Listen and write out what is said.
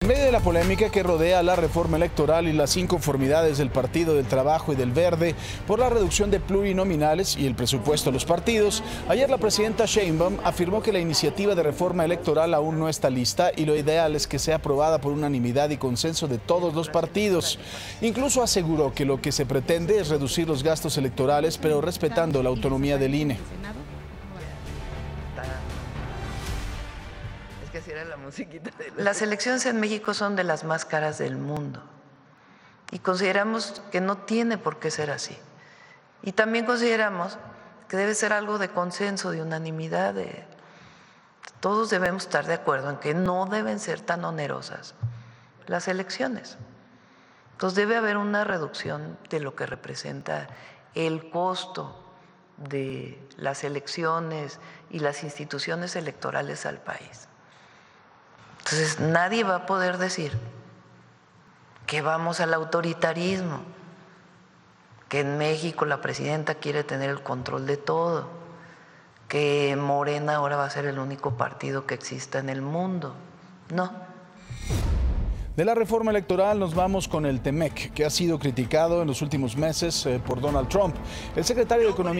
En medio de la polémica que rodea la reforma electoral y las inconformidades del Partido del Trabajo y del Verde por la reducción de plurinominales y el presupuesto de los partidos, ayer la presidenta Sheinbaum afirmó que la iniciativa de reforma electoral aún no está lista y lo ideal es que sea aprobada por unanimidad y consenso de todos los partidos. Incluso aseguró que lo que se pretende es reducir los gastos electorales, pero respetando la autonomía del INE. Las elecciones en México son de las más caras del mundo y consideramos que no tiene por qué ser así. Y también consideramos que debe ser algo de consenso, de unanimidad. Todos debemos estar de acuerdo en que no deben ser tan onerosas las elecciones. Entonces debe haber una reducción de lo que representa el costo de las elecciones y las instituciones electorales al país. Entonces nadie va a poder decir que vamos al autoritarismo, que en México la presidenta quiere tener el control de todo, que Morena ahora va a ser el único partido que exista en el mundo. No. De la reforma electoral nos vamos con el TEMEC, que ha sido criticado en los últimos meses por Donald Trump. El secretario de Economía